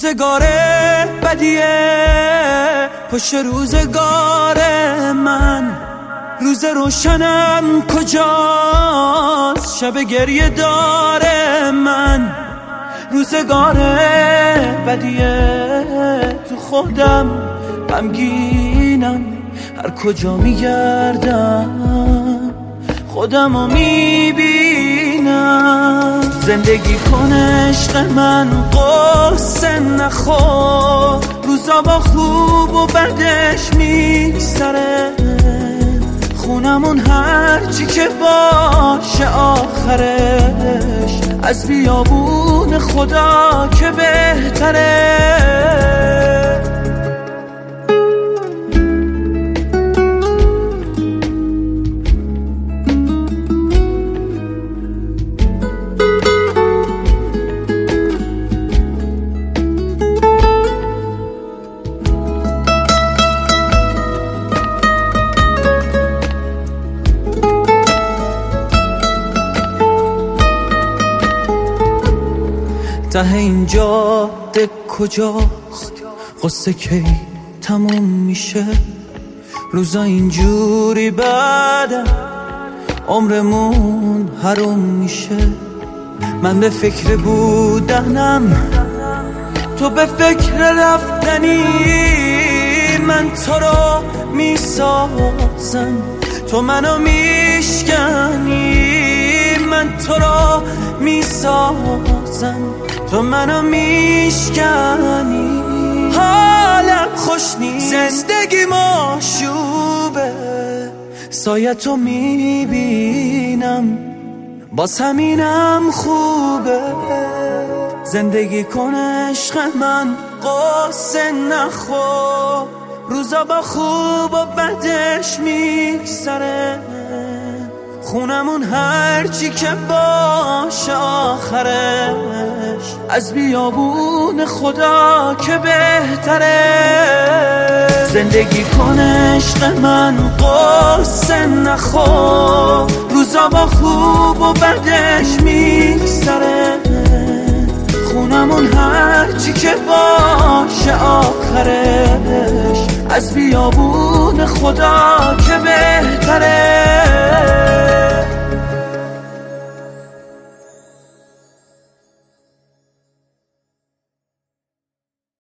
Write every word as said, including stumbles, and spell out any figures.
روزگار بدیه پشت روزگار من، روز روشنم کجاست شب گریه داره من. روزگار بدیه تو خودم غمگینم، هر کجا میگردم خودمو میبینم. زندگی کن عشق من قصه نخور، روزا با خوب و بدش میگذره، خونمون هرچی که باشه آخرش از بیابون خدا که بهتره. ته این جاده کجاست قصه کی تموم میشه؟ روزا اینجوری بعدم عمرمون حروم میشه. من به فکر بودنم تو به فکر رفتنی، من تو رو میسازم تو منو میشکنی، من تو رو میسازم تو منو میشکنی. حالم خوش نیست زندگی ماشوبه، سایه تو میبینم باز همینم خوبه. زندگی کن عشق من قصه نخور، روزا با خوب و بدش میگذره، خونمون هرچی که باشه آخرش از بیابون خدا که بهتره. زندگی کن عشق من قصه نخور، روزا با خوب و بدش میگذره، خونمون هرچی که باشه آخرش از بیابون خدا که بهتره.